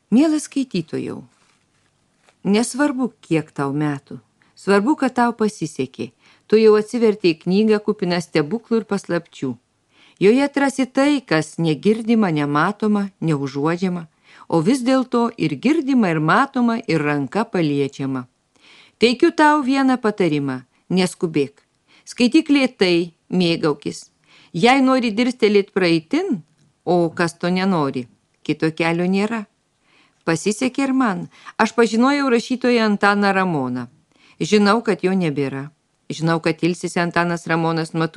Mielas skaitytojau, nesvarbu, kiek tau metų, svarbu, kad tau pasisekė. Tu jau atsivertei knygą kupiną stebuklų ir paslapčių. Joje atrasi tai, kas negirdima, nematoma, neužuodžiama, o vis dėlto ir girdima, ir matoma, ir ranka paliečiama. Teikiu tau vieną patarimą – neskubėk. Skaityk lėtai, mėgaukis. Jei nori dirstelėti praeitin, o kas to nenori, kito kelio nėra. Pasisekė ir man. Aš pažinojau rašytoją Antaną Ramoną. Žinau, kad jo nebėra. Žinau, kad ilsisi Antanas Ramonas nuo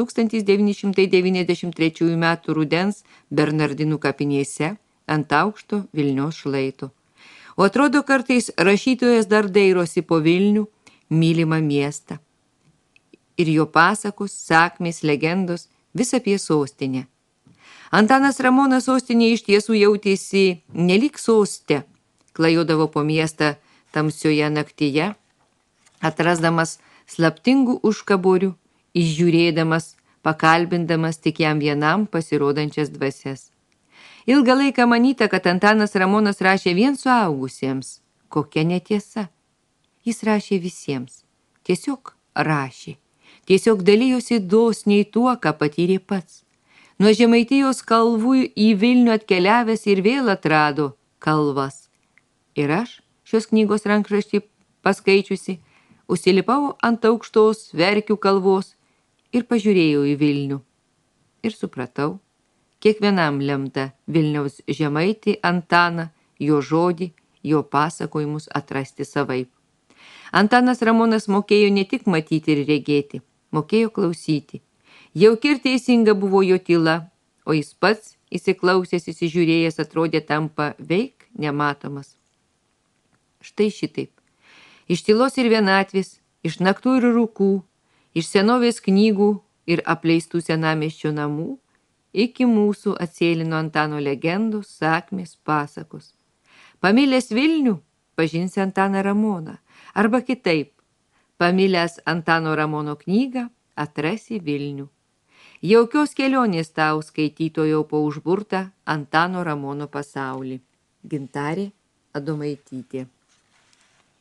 1993 metų rudens Bernardinų kapinėse ant aukšto Vilniaus šlaito. O atrodo, kartais rašytojas dar dairosi po Vilnių, mylimą miestą. Ir jo pasakos, sakmės, legendos vis apie sostinę. Antanas Ramonas sostinėje iš tiesų jautėsi nelik soste. Klajodavo po miestą tamsioje naktyje, atrasdamas slaptingų užkaborių, išžiūrėdamas, pakalbindamas tik jam vienam pasirodančias dvasias. Ilgą laiką manyta, kad Antanas Ramonas rašė vien suaugusiems. Kokia netiesa. Jis rašė visiems. Tiesiog rašė. Tiesiog dalijosi dosniai tuo, ką patyrė pats. Nuo Žemaitijos kalvų į Vilnių atkeliavęs ir vėl atrado kalvas. Ir aš, šios knygos rankraštį paskaičiusi, užsilipau ant aukštos Verkių kalvos ir pažiūrėjau į Vilnių. Ir supratau, kiekvienam lemta Vilniaus Žemaitį Antaną, jo žodį, jo pasakojimus atrasti savaip. Antanas Ramonas mokėjo ne tik matyti ir regėti, mokėjo klausyti. Jauki ir teisinga buvo jo tyla, o jis pats, įsiklausęs, įsižiūrėjęs, atrodė tampa veik nematomas. Štai šitaip. Iš tylos ir vienatvės, iš naktų ir rūkų, iš senovės knygų ir apleistų senamiesčio namų, iki mūsų atsėlino Antano legendų, sakmės, pasakos. Pamilęs Vilnių, pažinsi Antaną Ramoną, arba kitaip, pamilęs Antano Ramono knygą, atrasi Vilnių. Jaukios kelionės tau, skaitytojau, po užburtą Antano Ramono pasaulį. Gintarė Adomaitytė.